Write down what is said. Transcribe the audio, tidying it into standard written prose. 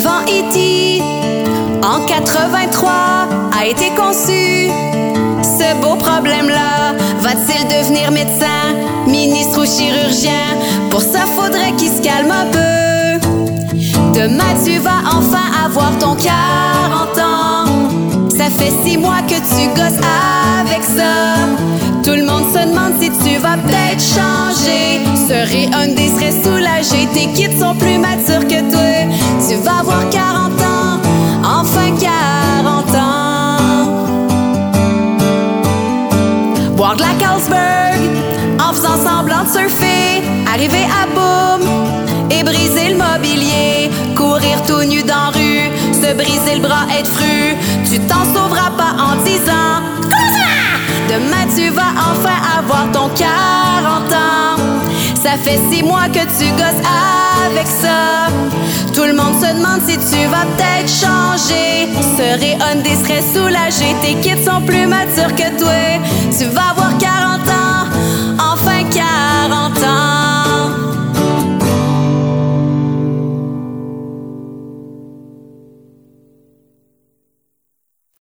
avant E.T. en 83 a été conçu. Ce beau problème-là, va-t-il devenir médecin, ministre ou chirurgien? Pour ça, faudrait qu'il se calme un peu. Demain, tu vas enfin avoir ton 40 ans. Ça fait 6 mois que tu gosses avec ça. Tout le monde se demande si tu vas peut-être changer. Serais un des serait soulagé. Tes kids sont plus matures que toi. Tu vas avoir 40 ans, enfin 40 ans. Boire de la Carlsberg en faisant semblant de surfer. Arriver à boum et briser le mobilier. Courir tout nu dans la rue, se briser le bras, être fru. Tu t'en sauveras pas en disant comment ça? Demain tu vas enfin avoir ton 40 ans. Ça fait 6 mois que tu gosses avec ça. Tout le monde se demande si tu vas peut-être changer. Serais un des serait soulagé. Tes kids sont plus matures que toi. Tu vas avoir 40 ans, enfin 40 ans.